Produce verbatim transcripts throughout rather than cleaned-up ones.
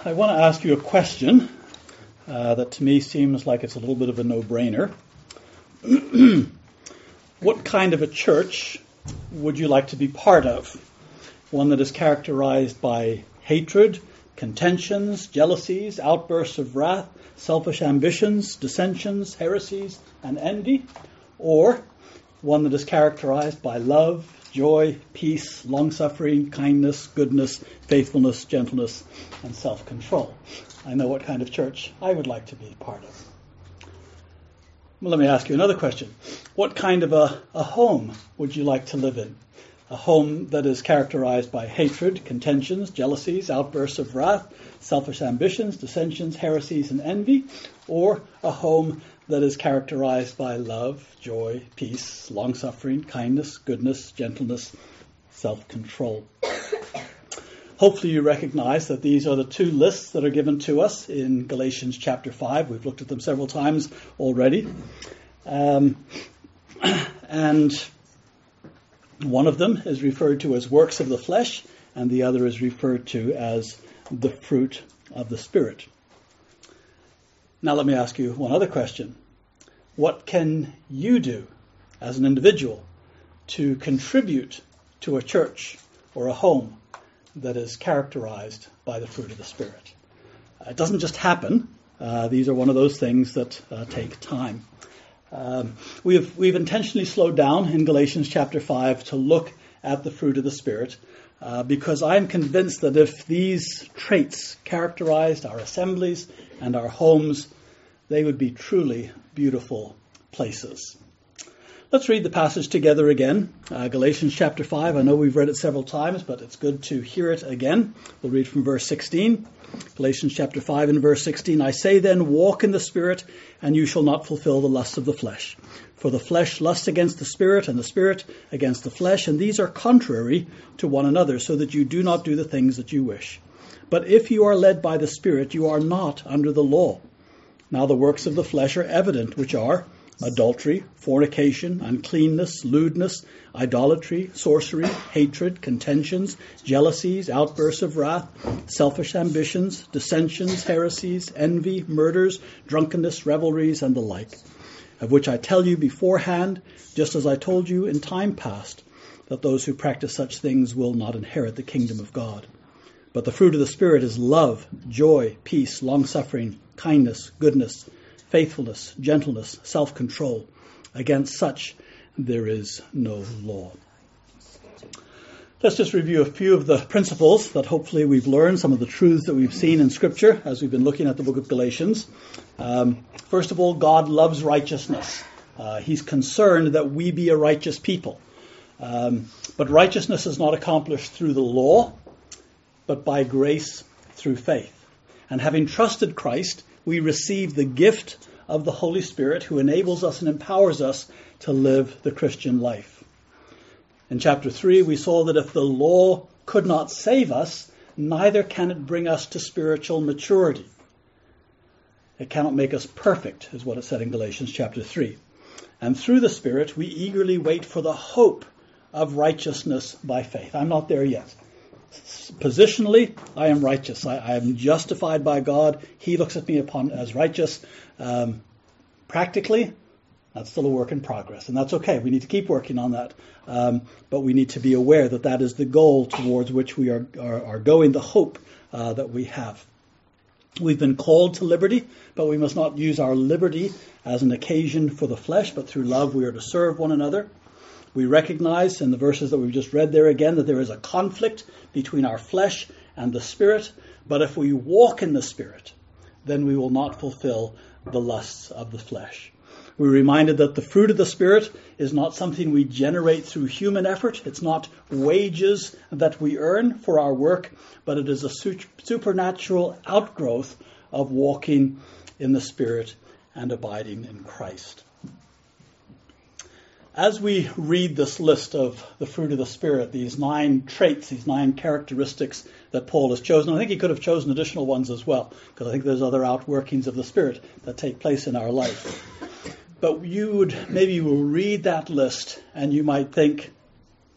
I want to ask you a question uh, that to me seems like it's a little bit of a no-brainer. What kind of a church would you like to be part of? One that is characterized by hatred, contentions, jealousies, outbursts of wrath, selfish ambitions, dissensions, heresies, and envy? Or one that is characterized by love, joy, peace, long-suffering, kindness, goodness, faithfulness, gentleness, and self-control? I know what kind of church I would like to be part of. Well, let me ask you another question. What kind of a, a home would you like to live in? A home that is characterized by hatred, contentions, jealousies, outbursts of wrath, selfish ambitions, dissensions, heresies, and envy? Or a home that is characterized by love, joy, peace, long-suffering, kindness, goodness, gentleness, self-control? Hopefully you recognize that these are the two lists that are given to us in Galatians chapter five. We've looked at them several times already. Um, and one of them is referred to as works of the flesh, and the other is referred to as the fruit of the Spirit. Now let me ask you one other question. What can you do as an individual to contribute to a church or a home that is characterized by the fruit of the Spirit? Uh, it doesn't just happen. Uh, these are one of those things that uh, take time. Um, we've we've intentionally slowed down in Galatians chapter five to look at the fruit of the Spirit uh, because I'm convinced that if these traits characterized our assemblies and our homes, they would be truly beautiful places. Let's read the passage together again. Uh, Galatians chapter five. I know we've read it several times, but it's good to hear it again. We'll read from verse sixteen. Galatians chapter five and verse sixteen. I say then, walk in the Spirit, and you shall not fulfill the lusts of the flesh. For the flesh lusts against the Spirit, and the Spirit against the flesh, and these are contrary to one another, so that you do not do the things that you wish. But if you are led by the Spirit, you are not under the law. Now the works of the flesh are evident, which are adultery, fornication, uncleanness, lewdness, idolatry, sorcery, hatred, contentions, jealousies, outbursts of wrath, selfish ambitions, dissensions, heresies, envy, murders, drunkenness, revelries, and the like, of which I tell you beforehand, just as I told you in time past, that those who practice such things will not inherit the kingdom of God. But the fruit of the Spirit is love, joy, peace, long-suffering, kindness, goodness, faithfulness, gentleness, self-control. Against such there is no law. Let's just review a few of the principles that hopefully we've learned, some of the truths that we've seen in Scripture as we've been looking at the book of Galatians. Um, first of all, God loves righteousness. Uh, he's concerned that we be a righteous people. Um, but righteousness is not accomplished through the law, but by grace through faith. And having trusted Christ, we receive the gift of the Holy Spirit who enables us and empowers us to live the Christian life. In chapter three, we saw that if the law could not save us, neither can it bring us to spiritual maturity. It cannot make us perfect, is what it said in Galatians chapter three. And through the Spirit, we eagerly wait for the hope of righteousness by faith. I'm not there yet. Positionally, I am righteous. I, I am justified by God. He looks at me upon as righteous. Um, practically, that's still a work in progress, and that's okay. We need to keep working on that, um, but we need to be aware that that is the goal towards which we are are, are going. The hope uh, that we have. We've been called to liberty, but we must not use our liberty as an occasion for the flesh, but through love we are to serve one another. We recognize in the verses that we've just read there again that there is a conflict between our flesh and the Spirit. But if we walk in the Spirit, then we will not fulfill the lusts of the flesh. We're reminded that the fruit of the Spirit is not something we generate through human effort. It's not wages that we earn for our work, but it is a supernatural outgrowth of walking in the Spirit and abiding in Christ. As we read this list of the fruit of the Spirit, these nine traits, these nine characteristics that Paul has chosen, I think he could have chosen additional ones as well, because I think there's other outworkings of the Spirit that take place in our life. But you would, maybe you will read that list and you might think,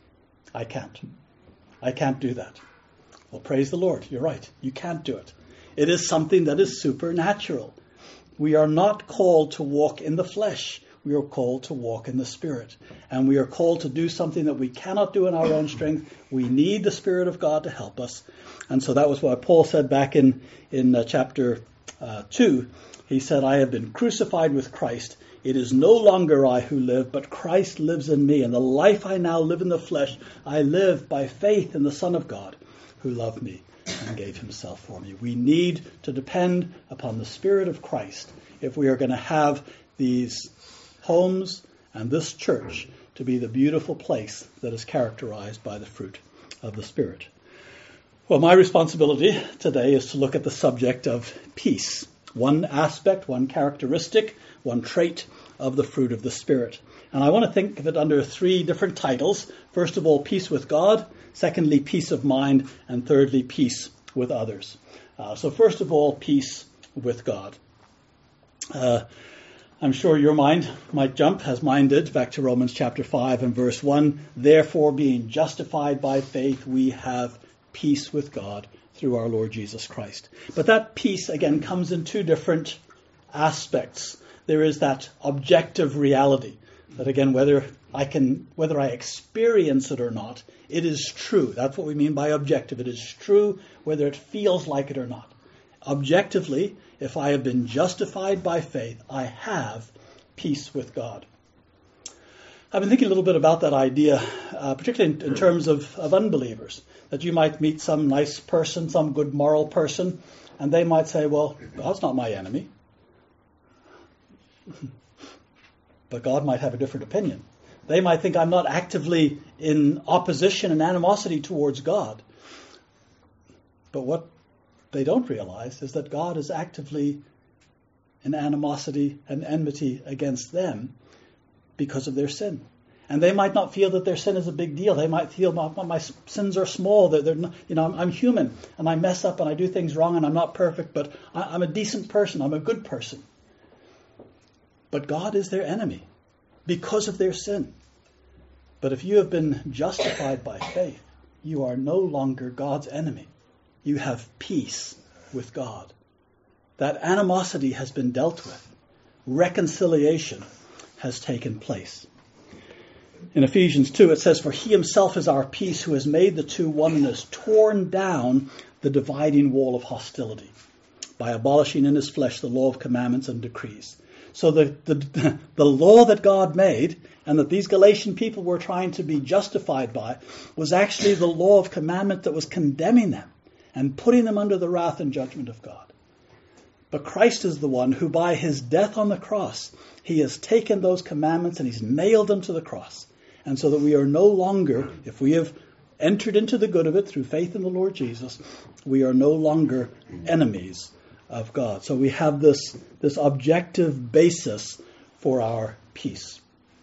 I can't. I can't do that. Well, praise the Lord. You're right. You can't do it. It is something that is supernatural. We are not called to walk in the flesh. We are called to walk in the Spirit. And we are called to do something that we cannot do in our own strength. We need the Spirit of God to help us. And so that was what Paul said back in, in uh, chapter uh, two. He said, I have been crucified with Christ. It is no longer I who live, but Christ lives in me. And the life I now live in the flesh, I live by faith in the Son of God, who loved me and gave himself for me. We need to depend upon the Spirit of Christ if we are going to have these homes and this church to be the beautiful place that is characterized by the fruit of the Spirit. Well, my responsibility today is to look at the subject of peace. One aspect, one characteristic, one trait of the fruit of the Spirit. And I want to think of it under three different titles. First of all, peace with God. Secondly, peace of mind. And thirdly, peace with others. Uh, so first of all, peace with God. Uh, I'm sure your mind might jump, as mine did, back to Romans chapter five and verse one. Therefore, being justified by faith, we have peace with God through our Lord Jesus Christ. But that peace, again, comes in two different aspects. There is that objective reality that, again, whether I can, whether I experience it or not, it is true. That's what we mean by objective. It is true whether it feels like it or not. Objectively, if I have been justified by faith, I have peace with God. I've been thinking a little bit about that idea, uh, particularly in, in terms of, of unbelievers, that you might meet some nice person, some good moral person, and they might say, well, God's not my enemy. But God might have a different opinion. They might think I'm not actively in opposition and animosity towards God. But what they don't realize is that God is actively in animosity and enmity against them because of their sin. And they might not feel that their sin is a big deal. They might feel my, my sins are small. They're, they're not, you know, I'm, I'm human and I mess up and I do things wrong and I'm not perfect, but I, I'm a decent person. I'm a good person. But God is their enemy because of their sin. But if you have been justified by faith, you are no longer God's enemy. You have peace with God. That animosity has been dealt with. Reconciliation has taken place. In Ephesians two, it says, for he himself is our peace, who has made the two one and has torn down the dividing wall of hostility by abolishing in his flesh the law of commandments and decrees. So the, the, the law that God made and that these Galatian people were trying to be justified by was actually the law of commandment that was condemning them and putting them under the wrath and judgment of God. But Christ is the one who by his death on the cross, he has taken those commandments and he's nailed them to the cross. And so that we are no longer, if we have entered into the good of it through faith in the Lord Jesus, we are no longer enemies of God. So we have this, this objective basis for our peace.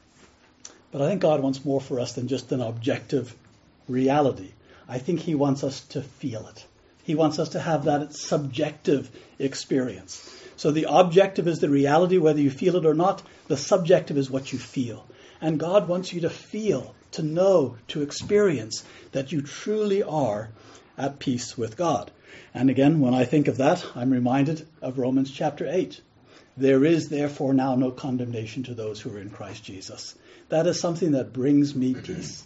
But I think God wants more for us than just an objective reality. I think he wants us to feel it. He wants us to have that subjective experience. So the objective is the reality, whether you feel it or not. The subjective is what you feel. And God wants you to feel, to know, to experience that you truly are at peace with God. And again, when I think of that, I'm reminded of Romans chapter eight. There is therefore now no condemnation to those who are in Christ Jesus. That is something that brings me peace.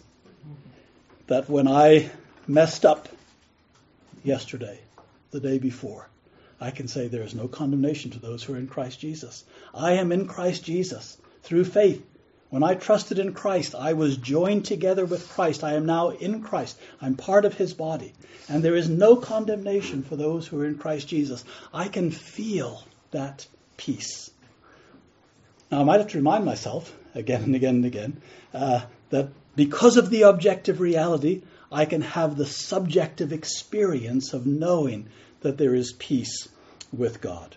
That when I messed up yesterday, the day before, I can say there is no condemnation to those who are in Christ Jesus. I am in Christ Jesus through faith. When I trusted in Christ, I was joined together with Christ. I am now in Christ. I'm part of his body. And there is no condemnation for those who are in Christ Jesus. I can feel that peace. Now, I might have to remind myself again and again and again uh, that because of the objective reality, I can have the subjective experience of knowing that there is peace with God.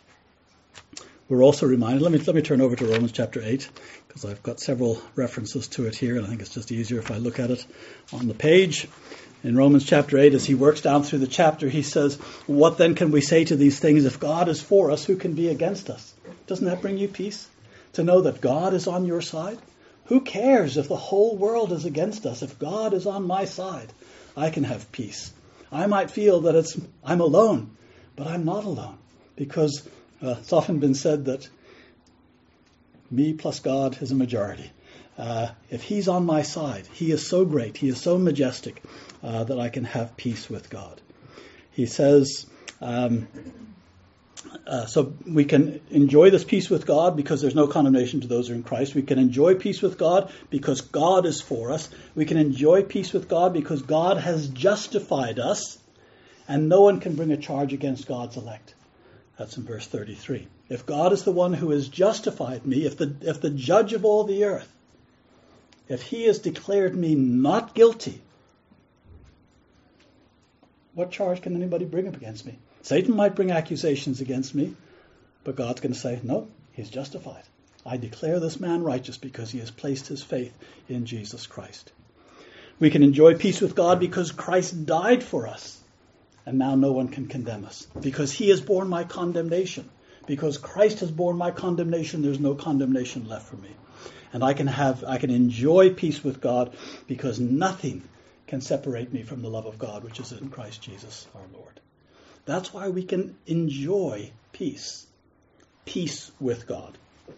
We're also reminded, let me let me turn over to Romans chapter eight, because I've got several references to it here, and I think it's just easier if I look at it on the page. In Romans chapter eight, as he works down through the chapter, he says, what then can we say to these things? If God is for us, who can be against us? Doesn't that bring you peace? To know that God is on your side? Who cares if the whole world is against us? If God is on my side, I can have peace. I might feel that it's I'm alone, But I'm not alone, because uh, it's often been said that me plus God is a majority. Uh, if he's on my side, he is so great, he is so majestic, uh, that I can have peace with God. He says, um, uh, so we can enjoy this peace with God because there's no condemnation to those who are in Christ. We can enjoy peace with God because God is for us. We can enjoy peace with God because God has justified us, and no one can bring a charge against God's elect. That's in verse thirty-three. If God is the one who has justified me, if the if the judge of all the earth, if he has declared me not guilty, what charge can anybody bring up against me? Satan might bring accusations against me, but God's going to say, no, he's justified. I declare this man righteous because he has placed his faith in Jesus Christ. We can enjoy peace with God because Christ died for us, and now no one can condemn us. Because he has borne my condemnation. Because Christ has borne my condemnation, there's no condemnation left for me. And I can have, I can enjoy peace with God because nothing can separate me from the love of God, which is in Christ Jesus our Lord. That's why we can enjoy peace. Peace with God.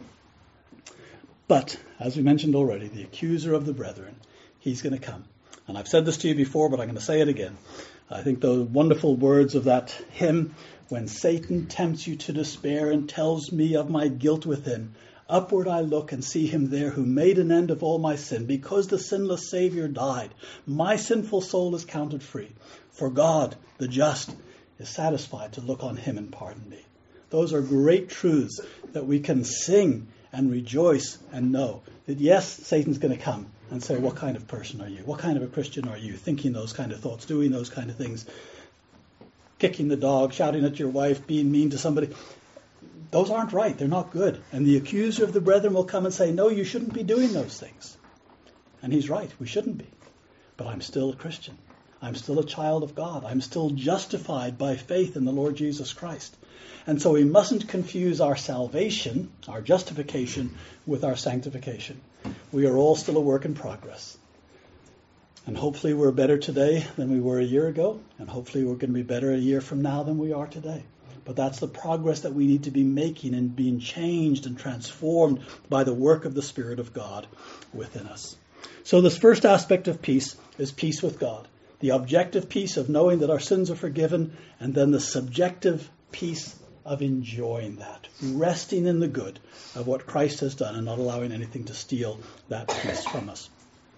But, as we mentioned already, the accuser of the brethren, he's going to come. And I've said this to you before, but I'm going to say it again. I think the wonderful words of that hymn, when Satan tempts you to despair and tells me of my guilt within, upward I look and see him there who made an end of all my sin. Because the sinless Savior died, my sinful soul is counted free. For God, the just, is satisfied to look on him and pardon me. Those are great truths that we can sing and rejoice and know that yes, Satan's going to come and say, what kind of person are you? What kind of a Christian are you? Thinking those kind of thoughts, doing those kind of things, kicking the dog, shouting at your wife, being mean to somebody. Those aren't right. They're not good. And the accuser of the brethren will come and say, no, you shouldn't be doing those things. And he's right. We shouldn't be. But I'm still a Christian. I'm still a child of God. I'm still justified by faith in the Lord Jesus Christ. And so we mustn't confuse our salvation, our justification, with our sanctification. We are all still a work in progress. And hopefully we're better today than we were a year ago. And hopefully we're going to be better a year from now than we are today. But that's the progress that we need to be making and being changed and transformed by the work of the Spirit of God within us. So this first aspect of peace is peace with God. The objective peace of knowing that our sins are forgiven, and then the subjective peace of enjoying that, resting in the good of what Christ has done and not allowing anything to steal that peace from us.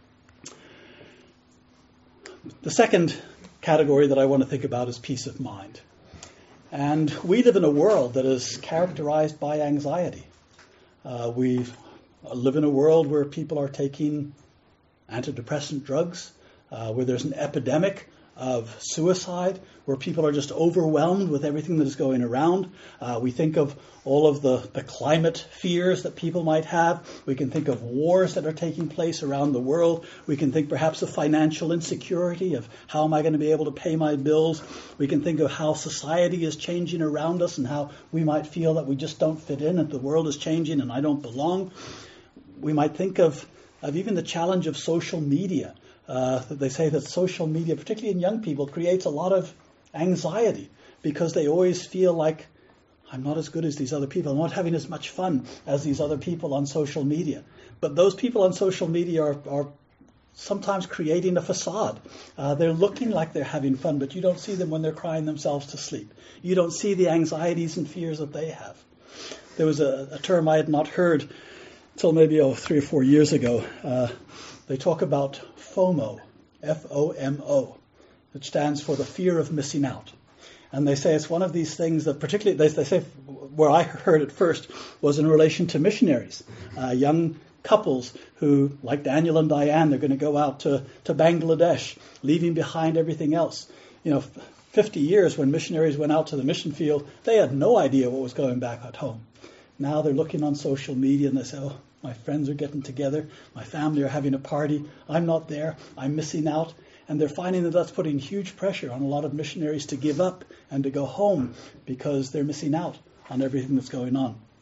The second category that I want to think about is peace of mind. And we live in a world that is characterized by anxiety. Uh, we live in a world where people are taking antidepressant drugs, uh, where there's an epidemic of suicide, where people are just overwhelmed with everything that is going around. Uh, we think of all of the, the climate fears that people might have. We can think of wars that are taking place around the world. We can think perhaps of financial insecurity, of how am I going to be able to pay my bills. We can think of how society is changing around us and how we might feel that we just don't fit in, and the world is changing and I don't belong. We might think of, of even the challenge of social media. Uh, they say that social media, particularly in young people, creates a lot of anxiety because they always feel like, I'm not as good as these other people. I'm not having as much fun as these other people on social media. But those people on social media are, are sometimes creating a facade. Uh, they're looking like they're having fun, but you don't see them when they're crying themselves to sleep. You don't see the anxieties and fears that they have. There was a, a term I had not heard until maybe oh, three or four years ago. Uh, they talk about FOMO, F O M O, which stands for the fear of missing out. And they say it's one of these things that particularly, they, they say, where I heard it first was in relation to missionaries, uh, young couples who, like Daniel and Diane, they're going to go out to, to Bangladesh, leaving behind everything else. You know, fifty years when missionaries went out to the mission field, they had no idea what was going back at home. Now they're looking on social media and they say, oh, my friends are getting together, my family are having a party, I'm not there, I'm missing out. And they're finding that that's putting huge pressure on a lot of missionaries to give up and to go home because they're missing out on everything that's going on.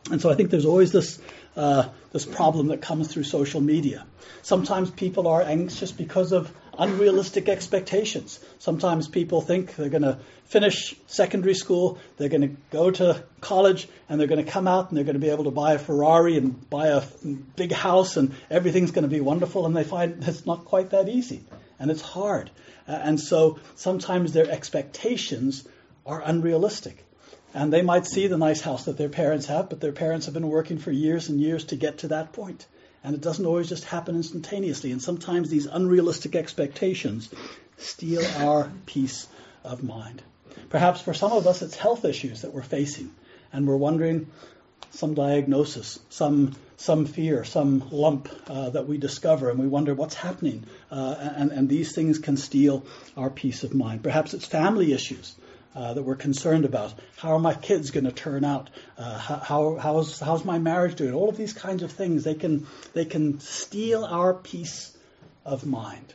And so I think there's always this uh, this problem that comes through social media. Sometimes people are anxious because of unrealistic expectations. Sometimes people think they're going to finish secondary school, they're going to go to college, and they're going to come out and they're going to be able to buy a Ferrari and buy a big house and everything's going to be wonderful, and they find it's not quite that easy and it's hard. Uh, and so sometimes their expectations are unrealistic. And they might see the nice house that their parents have, but their parents have been working for years and years to get to that point. And it doesn't always just happen instantaneously. And sometimes these unrealistic expectations steal our peace of mind. Perhaps for some of us, it's health issues that we're facing. And we're wondering some diagnosis, some some fear, some lump uh, that we discover. And we wonder what's happening. Uh, and, and these things can steal our peace of mind. Perhaps it's family issues. Uh, that we're concerned about. How are my kids going to turn out? Uh, how, how how's how's my marriage doing? All of these kinds of things, they can they can steal our peace of mind.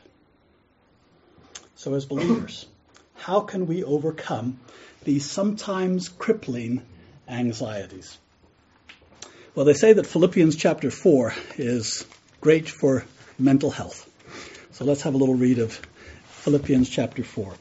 So as believers, how can we overcome these sometimes crippling anxieties? Well, they say that Philippians chapter four is great for mental health. So let's have a little read of Philippians chapter four.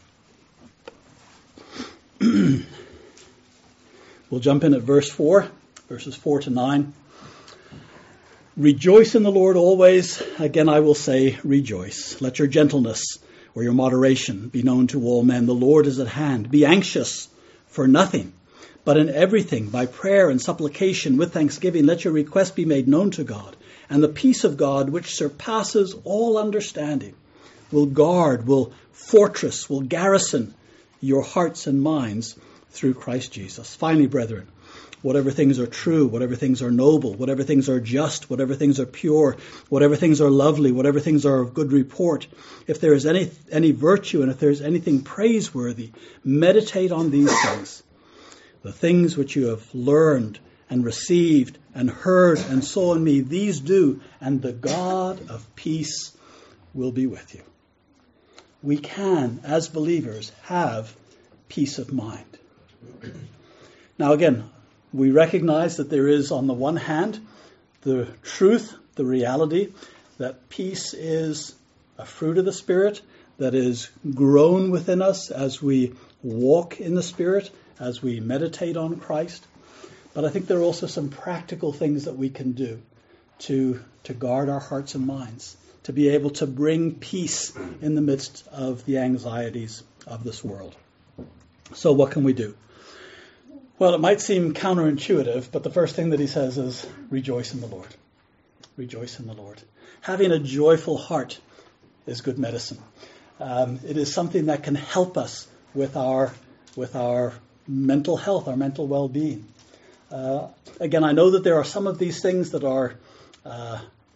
We'll jump in at verse four, verses four to nine. Rejoice in the Lord always. Again, I will say, rejoice. Let your gentleness or your moderation be known to all men. The Lord is at hand. Be anxious for nothing, but in everything, by prayer and supplication with thanksgiving, let your request be made known to God. And the peace of God, which surpasses all understanding, will guard, will fortress, will garrison your hearts and minds through Christ Jesus. Finally, brethren, whatever things are true, whatever things are noble, whatever things are just, whatever things are pure, whatever things are lovely, whatever things are of good report, if there is any any virtue and if there is anything praiseworthy, meditate on these things. The things which you have learned and received and heard and saw in me, these do, and the God of peace will be with you. We can, as believers, have peace of mind. Now again, we recognize that there is, on the one hand, the truth, the reality, that peace is a fruit of the Spirit that is grown within us as we walk in the Spirit, as we meditate on Christ. But I think there are also some practical things that we can do to, to guard our hearts and minds, to be able to bring peace in the midst of the anxieties of this world. So what can we do? Well, it might seem counterintuitive, but the first thing that he says is, rejoice in the Lord. Rejoice in the Lord. Having a joyful heart is good medicine. Um, it is something that can help us with our, with our mental health, our mental well-being. Uh, again, I know that there are some of these things that are uh,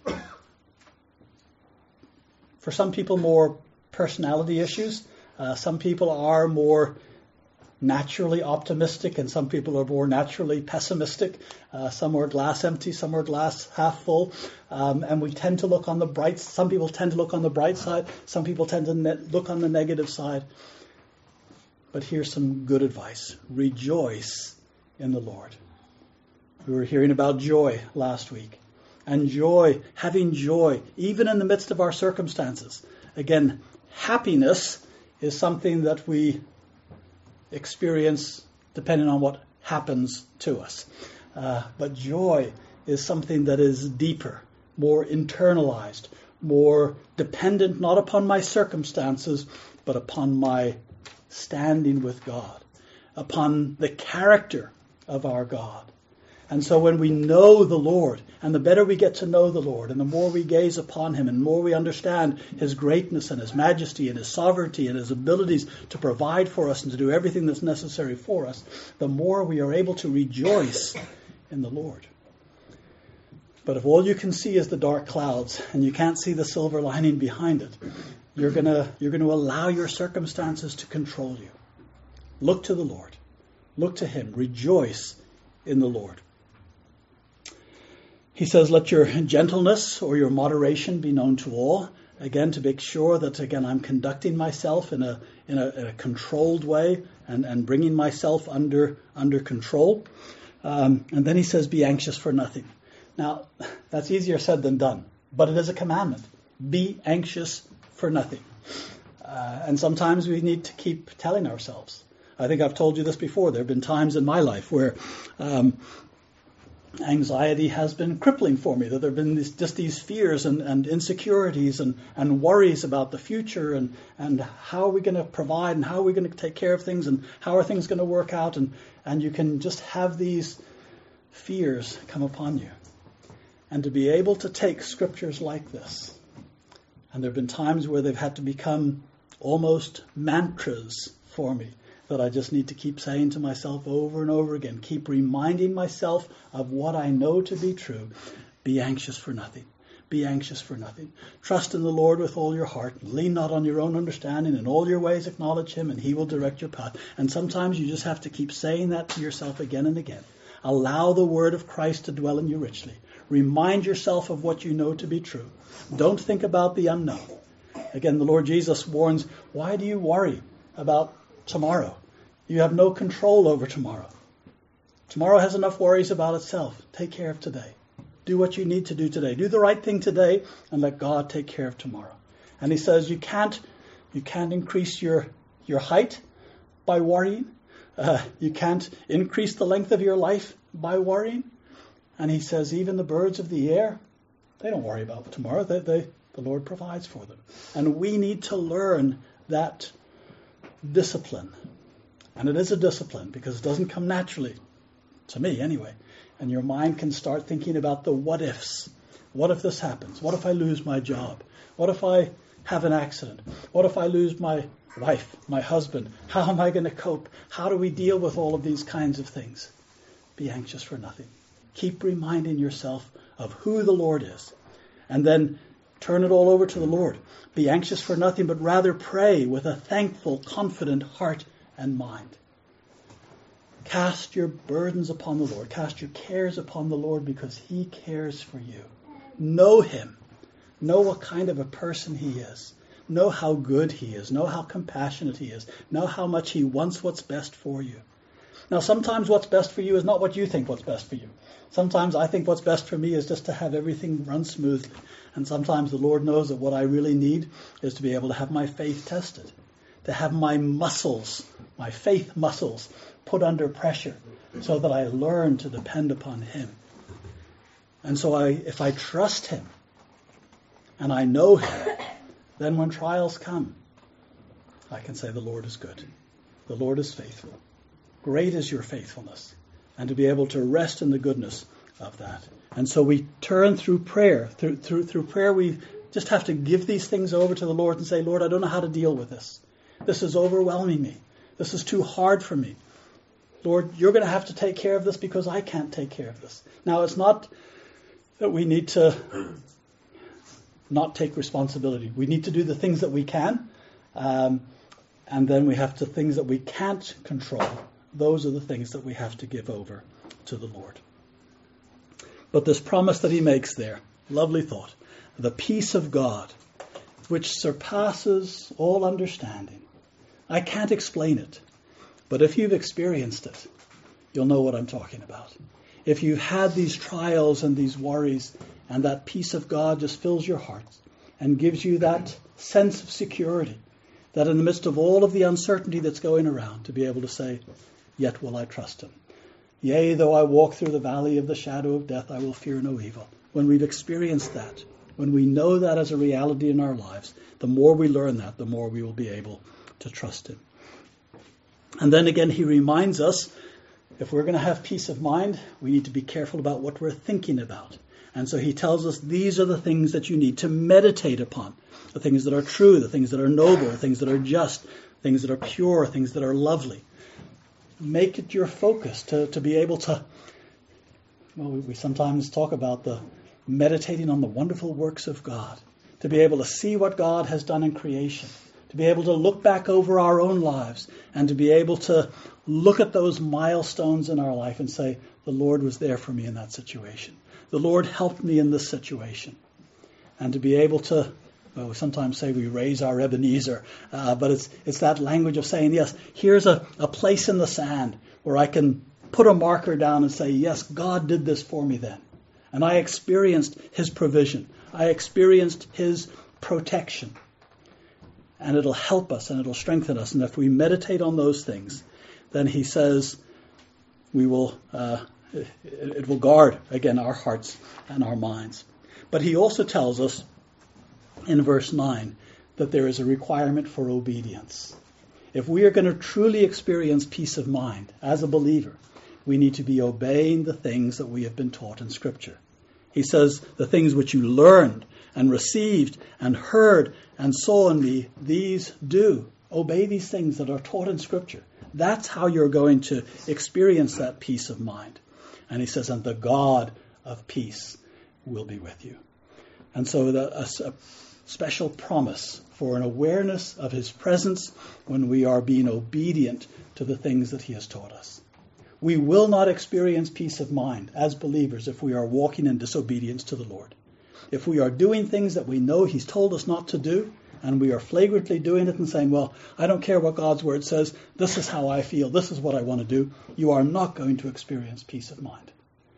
for some people, more personality issues. Uh, some people are more naturally optimistic, and some people are more naturally pessimistic. Uh, some are glass empty, some are glass half full. Um, and we tend to look on the bright. Some people tend to look on the bright side. Some people tend to ne- look on the negative side. But here's some good advice. Rejoice in the Lord. We were hearing about joy last week. And joy, having joy, even in the midst of our circumstances. Again, happiness is something that we experience depending on what happens to us. Uh, but joy is something that is deeper, more internalized, more dependent not upon my circumstances, but upon my standing with God, upon the character of our God. And so when we know the Lord, and the better we get to know the Lord, and the more we gaze upon him, and the more we understand his greatness and his majesty and his sovereignty and his abilities to provide for us and to do everything that's necessary for us, the more we are able to rejoice in the Lord. But if all you can see is the dark clouds, and you can't see the silver lining behind it, you're gonna you're gonna allow your circumstances to control you. Look to the Lord. Look to him. Rejoice in the Lord. He says, let your gentleness or your moderation be known to all. Again, to make sure that, again, I'm conducting myself in a in a, in a controlled way and, and bringing myself under under control. Um, and then he says, be anxious for nothing. Now, that's easier said than done, but it is a commandment. Be anxious for nothing. Uh, and sometimes we need to keep telling ourselves. I think I've told you this before. There have been times in my life where um, anxiety has been crippling for me, that there have been this, just these fears and, and insecurities and, and worries about the future and, and how are we going to provide and how are we going to take care of things and how are things going to work out. And, and you can just have these fears come upon you. And to be able to take scriptures like this, and there have been times where they've had to become almost mantras for me, that I just need to keep saying to myself over and over again, keep reminding myself of what I know to be true. Be anxious for nothing. Be anxious for nothing. Trust in the Lord with all your heart. Lean not on your own understanding. In all your ways acknowledge him, and he will direct your path. And sometimes you just have to keep saying that to yourself again and again. Allow the word of Christ to dwell in you richly. Remind yourself of what you know to be true. Don't think about the unknown. Again, the Lord Jesus warns, why do you worry about tomorrow? You have no control over tomorrow. Tomorrow has enough worries about itself. Take care of today. Do what you need to do today. Do the right thing today and let God take care of tomorrow. And he says you can't you can't increase your, your height by worrying. Uh, you can't increase the length of your life by worrying. And he says even the birds of the air, they don't worry about tomorrow. They, they, the Lord provides for them. And we need to learn that discipline. And it is a discipline because it doesn't come naturally, to me anyway. And your mind can start thinking about the what ifs. What if this happens? What if I lose my job? What if I have an accident? What if I lose my wife, my husband? How am I going to cope? How do we deal with all of these kinds of things? Be anxious for nothing. Keep reminding yourself of who the Lord is. And then turn it all over to the Lord. Be anxious for nothing, but rather pray with a thankful, confident heart and mind. Cast your burdens upon the Lord. Cast your cares upon the Lord because he cares for you. Know him. Know what kind of a person he is. Know how good he is. Know how compassionate he is. Know how much he wants what's best for you. Now, sometimes what's best for you is not what you think what's best for you. Sometimes I think what's best for me is just to have everything run smoothly. And sometimes the Lord knows that what I really need is to be able to have my faith tested. To have my muscles, my faith muscles, put under pressure so that I learn to depend upon him. And so I, if I trust him and I know him, then when trials come, I can say the Lord is good. The Lord is faithful. Great is your faithfulness. And to be able to rest in the goodness of that. And so we turn through prayer. Through, through, through prayer we just have to give these things over to the Lord and say, Lord, I don't know how to deal with this. This is overwhelming me. This is too hard for me. Lord, you're going to have to take care of this because I can't take care of this. Now, it's not that we need to not take responsibility. We need to do the things that we can. Um, and then we have to things that we can't control. Those are the things that we have to give over to the Lord. But this promise that he makes there, lovely thought, the peace of God, which surpasses all understanding. I can't explain it, but if you've experienced it, you'll know what I'm talking about. If you've had these trials and these worries, and that peace of God just fills your heart and gives you that sense of security, that in the midst of all of the uncertainty that's going around, to be able to say, yet will I trust him. Yea, though I walk through the valley of the shadow of death, I will fear no evil. When we've experienced that, when we know that as a reality in our lives, the more we learn that, the more we will be able to trust him. And then again, he reminds us, if we're going to have peace of mind, we need to be careful about what we're thinking about. And so he tells us these are the things that you need to meditate upon. The things that are true, the things that are noble, the things that are just, things that are pure, things that are lovely. Make it your focus to, to be able to, well, we, we sometimes talk about the meditating on the wonderful works of God, to be able to see what God has done in creation, to be able to look back over our own lives, and to be able to look at those milestones in our life and say, the Lord was there for me in that situation. The Lord helped me in this situation. And to be able to, well, we sometimes say we raise our Ebenezer, uh, but it's it's that language of saying, yes, here's a, a place in the sand where I can put a marker down and say, yes, God did this for me then. And I experienced his provision. I experienced his protection. And it'll help us and it'll strengthen us. And if we meditate on those things, then he says we will, uh, it, it will guard, again, our hearts and our minds. But he also tells us in verse nine that there is a requirement for obedience. If we are going to truly experience peace of mind as a believer, we need to be obeying the things that we have been taught in Scripture. He says, the things which you learned and received and heard and saw in me, these do. Obey these things that are taught in Scripture. That's how you're going to experience that peace of mind. And he says, and the God of peace will be with you. And so the, a, a special promise for an awareness of his presence when we are being obedient to the things that he has taught us. We will not experience peace of mind as believers if we are walking in disobedience to the Lord. If we are doing things that we know he's told us not to do, and we are flagrantly doing it and saying, well, I don't care what God's word says, this is how I feel, this is what I want to do, you are not going to experience peace of mind.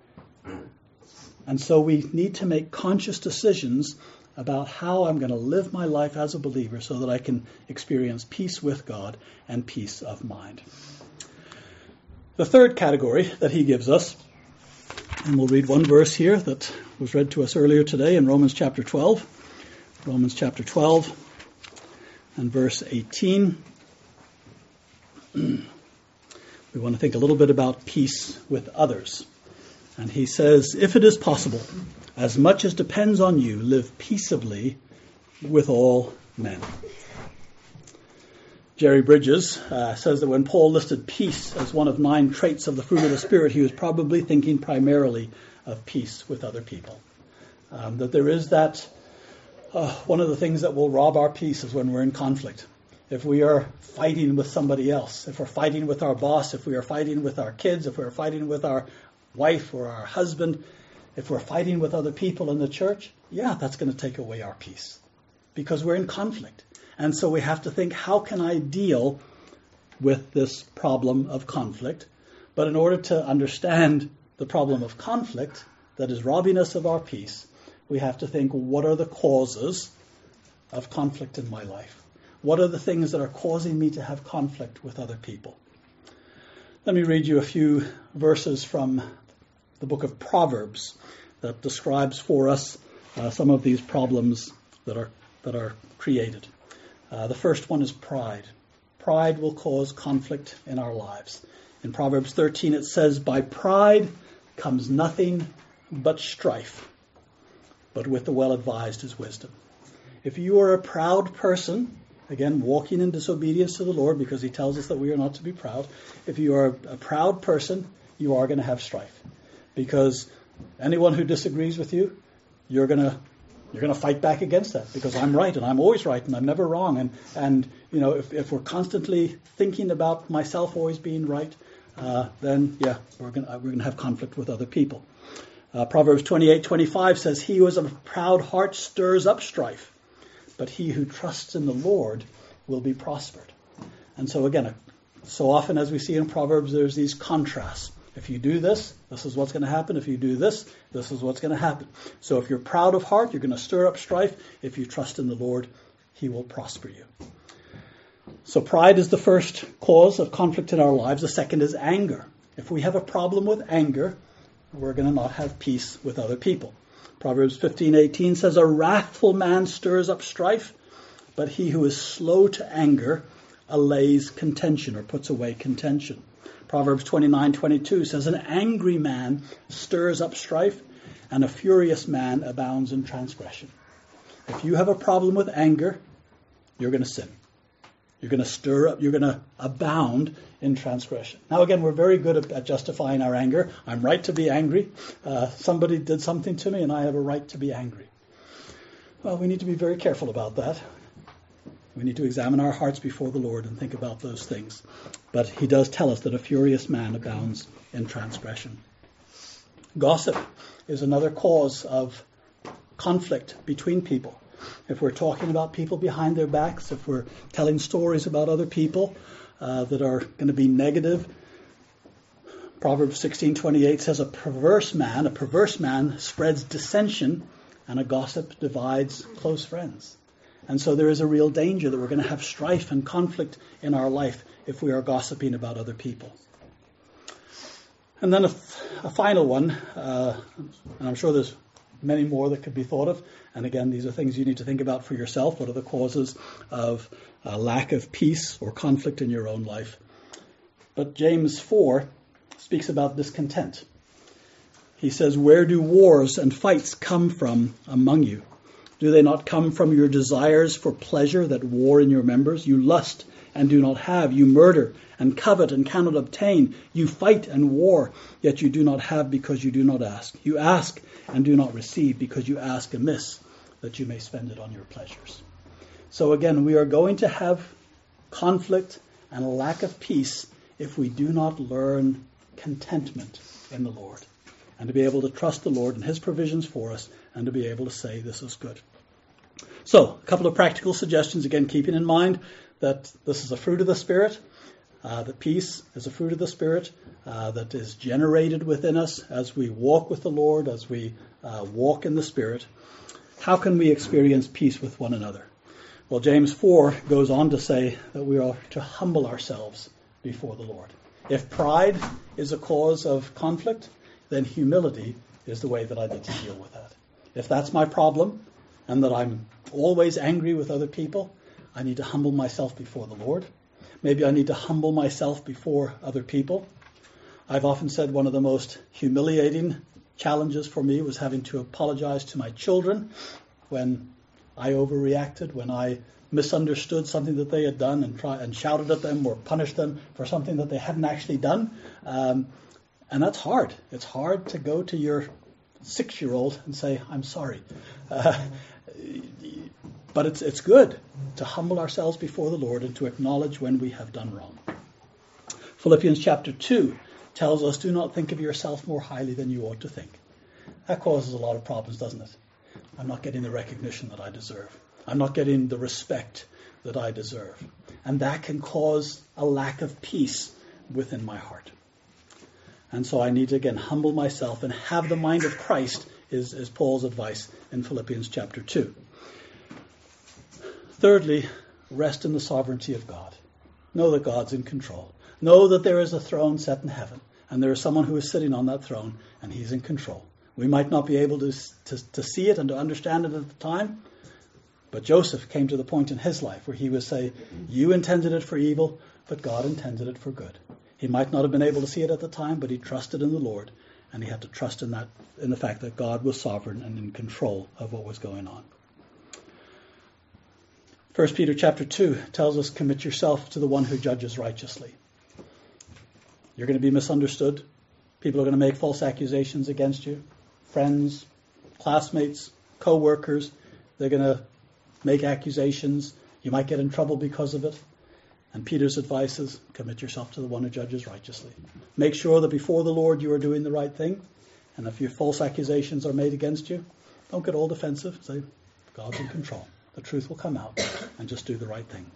And so we need to make conscious decisions about how I'm going to live my life as a believer so that I can experience peace with God and peace of mind. The third category that he gives us, and we'll read one verse here that was read to us earlier today in Romans chapter twelve. Romans chapter twelve and verse eighteen. We want to think a little bit about peace with others. And he says, if it is possible, as much as depends on you, live peaceably with all men. Jerry Bridges uh, says that when Paul listed peace as one of nine traits of the fruit of the Spirit, he was probably thinking primarily of peace with other people. Um, that there is that, uh, one of the things that will rob our peace is when we're in conflict. If we are fighting with somebody else, if we're fighting with our boss, if we are fighting with our kids, if we're fighting with our wife or our husband, if we're fighting with other people in the church, yeah, that's going to take away our peace because we're in conflict. And so we have to think, how can I deal with this problem of conflict? But in order to understand the problem of conflict that is robbing us of our peace, we have to think, what are the causes of conflict in my life? What are the things that are causing me to have conflict with other people? Let me read you a few verses from the book of Proverbs that describes for us uh, some of these problems that are that are created. Uh, the first one is pride. Pride will cause conflict in our lives. In Proverbs thirteen it says, by pride comes nothing but strife, but with the well-advised is wisdom. If you are a proud person, again, walking in disobedience to the Lord, because he tells us that we are not to be proud, if you are a proud person, you are going to have strife. Because anyone who disagrees with you, you're going to you're going to fight back against that, because I'm right and I'm always right and I'm never wrong. And, and you know, if, if we're constantly thinking about myself always being right, uh, then, yeah, we're going we're going to have conflict with other people. Uh, Proverbs twenty-eight twenty-five says, he who has a proud heart stirs up strife, but he who trusts in the Lord will be prospered. And so again, so often as we see in Proverbs, there's these contrasts. If you do this, this is what's going to happen. If you do this, this is what's going to happen. So if you're proud of heart, you're going to stir up strife. If you trust in the Lord, he will prosper you. So pride is the first cause of conflict in our lives. The second is anger. If we have a problem with anger, we're going to not have peace with other people. Proverbs fifteen eighteen says, a wrathful man stirs up strife, but he who is slow to anger allays contention or puts away contention. Proverbs twenty-nine twenty-two says, an angry man stirs up strife, and a furious man abounds in transgression. If you have a problem with anger, you're going to sin. You're going to stir up, you're going to abound in transgression. Now again, we're very good at, at justifying our anger. I'm right to be angry. Uh, somebody did something to me and I have a right to be angry. Well, we need to be very careful about that. We need to examine our hearts before the Lord and think about those things. But he does tell us that a furious man abounds in transgression. Gossip is another cause of conflict between people. If we're talking about people behind their backs, if we're telling stories about other people uh, that are going to be negative, Proverbs sixteen twenty-eight says, a perverse man, a perverse man spreads dissension, and a gossip divides close friends. And so there is a real danger that we're going to have strife and conflict in our life if we are gossiping about other people. And then a, a final one, uh, and I'm sure there's many more that could be thought of. And again, these are things you need to think about for yourself. What are the causes of uh, lack of peace or conflict in your own life? But James four speaks about discontent. He says, where do wars and fights come from among you? Do they not come from your desires for pleasure that war in your members? You lust and do not have. You murder and covet and cannot obtain. You fight and war, yet you do not have because you do not ask. You ask and do not receive because you ask amiss, that you may spend it on your pleasures. So again, we are going to have conflict and a lack of peace if we do not learn contentment in the Lord, and to be able to trust the Lord and his provisions for us, and to be able to say this is good. So, a couple of practical suggestions, again, keeping in mind that this is a fruit of the Spirit, uh, that peace is a fruit of the Spirit uh, that is generated within us as we walk with the Lord, as we uh, walk in the Spirit. How can we experience peace with one another? Well, James four goes on to say that we are to humble ourselves before the Lord. If pride is a cause of conflict, then humility is the way that I need to deal with that. If that's my problem, and that I'm always angry with other people, I need to humble myself before the Lord. Maybe I need to humble myself before other people. I've often said one of the most humiliating challenges for me was having to apologize to my children when I overreacted, when I misunderstood something that they had done and try, and shouted at them or punished them for something that they hadn't actually done. Um, and that's hard. It's hard to go to your six-year-old and say, I'm sorry. Uh, but it's it's good to humble ourselves before the Lord and to acknowledge when we have done wrong. Philippians chapter two tells us, do not think of yourself more highly than you ought to think. That causes a lot of problems, doesn't it? I'm not getting the recognition that I deserve. I'm not getting the respect that I deserve. And that can cause a lack of peace within my heart. And so I need to, again, humble myself and have the mind of Christ, is, is Paul's advice in Philippians chapter two. Thirdly, rest in the sovereignty of God. Know that God's in control. Know that there is a throne set in heaven, and there is someone who is sitting on that throne, and he's in control. We might not be able to, to, to see it and to understand it at the time, but Joseph came to the point in his life where he would say, you intended it for evil, but God intended it for good. He might not have been able to see it at the time, but he trusted in the Lord, and he had to trust in that, in the fact that God was sovereign and in control of what was going on. First Peter chapter two tells us, commit yourself to the one who judges righteously. You're going to be misunderstood. People are going to make false accusations against you. Friends, classmates, co-workers, they're going to make accusations. You might get in trouble because of it. And Peter's advice is, commit yourself to the one who judges righteously. Make sure that before the Lord you are doing the right thing. And if your false accusations are made against you, don't get all defensive. Say, God's in control. The truth will come out, and just do the right thing.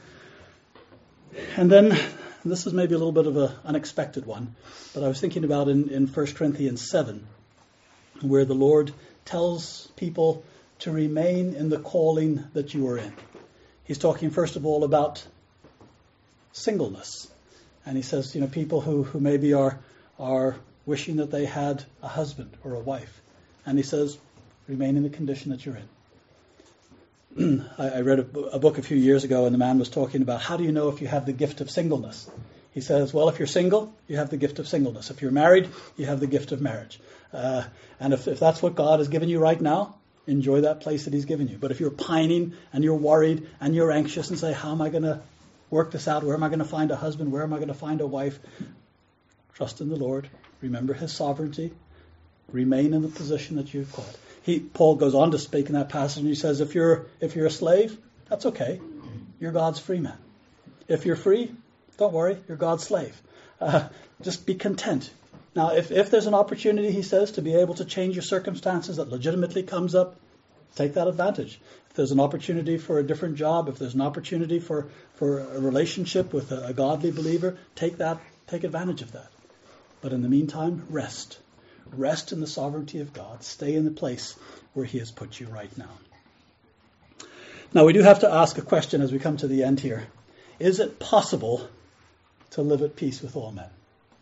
And then, and this is maybe a little bit of an unexpected one, but I was thinking about in, in First Corinthians seven, where the Lord tells people to remain in the calling that you are in. He's talking, first of all, about singleness. And he says, you know, people who, who maybe are are wishing that they had a husband or a wife. And he says, remain in the condition that you're in. I, I read a, a book a few years ago, and the man was talking about, how do you know if you have the gift of singleness? He says, well, if you're single, you have the gift of singleness. If you're married, you have the gift of marriage. Uh, and if, if that's what God has given you right now, enjoy that place that he's given you. But if you're pining and you're worried and you're anxious and say, how am I going to work this out? Where am I going to find a husband? Where am I going to find a wife? Trust in the Lord. Remember his sovereignty. Remain in the position that you've called. He, Paul goes on to speak in that passage, and he says, if you're if you're a slave, that's okay. You're God's free man. If you're free, don't worry, you're God's slave. Uh, just be content. Now, if, if there's an opportunity, he says, to be able to change your circumstances that legitimately comes up, take that advantage. If there's an opportunity for a different job, if there's an opportunity for, for a relationship with a, a godly believer, take that, take advantage of that. But in the meantime, rest. Rest in the sovereignty of God. Stay in the place where he has put you right now. Now, we do have to ask a question as we come to the end here. Is it possible to live at peace with all men?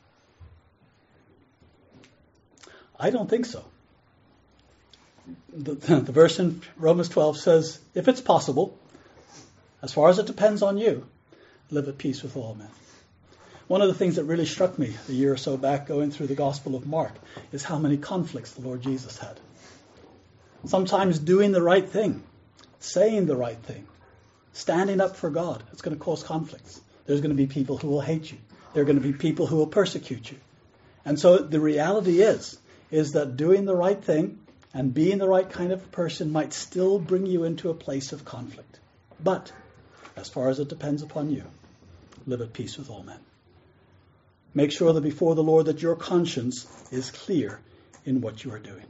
I don't think so. The, the verse in Romans twelve says, if it's possible, as far as it depends on you, live at peace with all men. One of the things that really struck me a year or so back going through the Gospel of Mark is how many conflicts the Lord Jesus had. Sometimes doing the right thing, saying the right thing, standing up for God, it's going to cause conflicts. There's going to be people who will hate you. There are going to be people who will persecute you. And so the reality is, is that doing the right thing and being the right kind of person might still bring you into a place of conflict. But as far as it depends upon you, live at peace with all men. Make sure that before the Lord that your conscience is clear in what you are doing.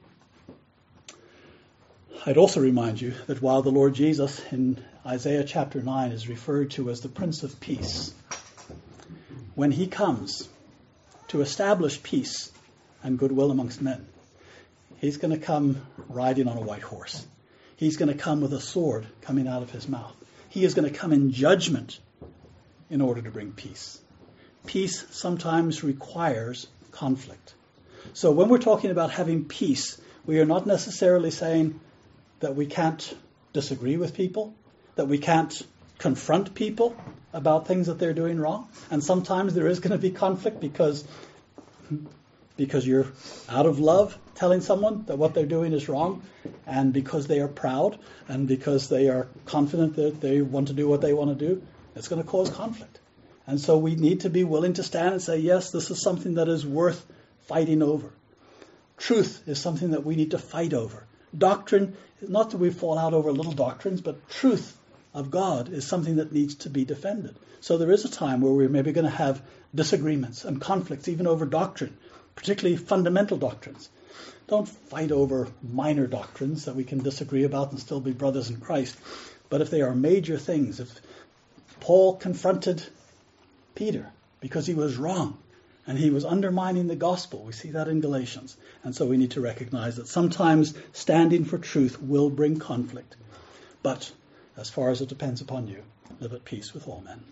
I'd also remind you that while the Lord Jesus in Isaiah chapter nine is referred to as the Prince of Peace, when he comes to establish peace and goodwill amongst men, he's going to come riding on a white horse. He's going to come with a sword coming out of his mouth. He is going to come in judgment in order to bring peace. Peace sometimes requires conflict. So when we're talking about having peace, we are not necessarily saying that we can't disagree with people, that we can't confront people about things that they're doing wrong. And sometimes there is going to be conflict because, because you're out of love telling someone that what they're doing is wrong, and because they are proud, and because they are confident that they want to do what they want to do, it's going to cause conflict. And so we need to be willing to stand and say, yes, this is something that is worth fighting over. Truth is something that we need to fight over. Doctrine, not that we fall out over little doctrines, but truth of God is something that needs to be defended. So there is a time where we're maybe going to have disagreements and conflicts, even over doctrine, particularly fundamental doctrines. Don't fight over minor doctrines that we can disagree about and still be brothers in Christ. But if they are major things, if Paul confronted Peter because he was wrong and he was undermining the gospel, we see that in Galatians. And so we need to recognize that sometimes standing for truth will bring conflict. But as far as it depends upon you, live at peace with all men.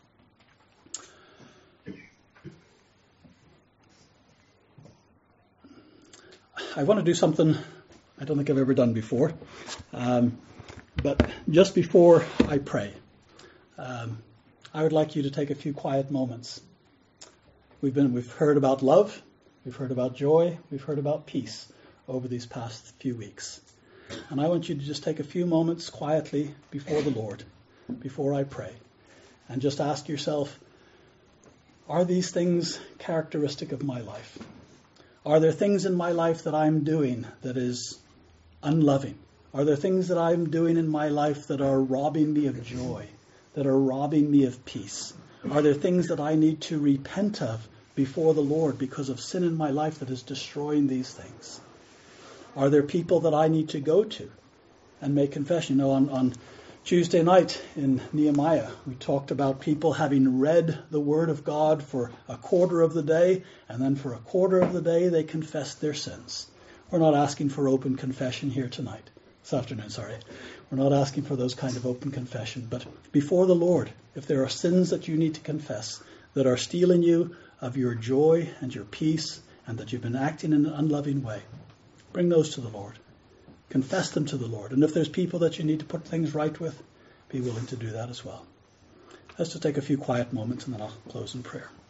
I want to do something I don't think I've ever done before. Um, but just before I pray, um, I would like you to take a few quiet moments. We've been, we've heard about love, we've heard about joy, we've heard about peace over these past few weeks. And I want you to just take a few moments quietly before the Lord, before I pray, and just ask yourself, are these things characteristic of my life? Are there things in my life that I'm doing that is unloving? Are there things that I'm doing in my life that are robbing me of joy, that are robbing me of peace? Are there things that I need to repent of before the Lord because of sin in my life that is destroying these things? Are there people that I need to go to and make confession? You know, on, on Tuesday night in Nehemiah, we talked about people having read the Word of God for a quarter of the day, and then for a quarter of the day they confessed their sins. We're not asking for open confession here tonight. This afternoon, sorry. We're not asking for those kind of open confession. But before the Lord, if there are sins that you need to confess that are stealing you of your joy and your peace, and that you've been acting in an unloving way, bring those to the Lord. Confess them to the Lord. And if there's people that you need to put things right with, be willing to do that as well. Let's just take a few quiet moments and then I'll close in prayer.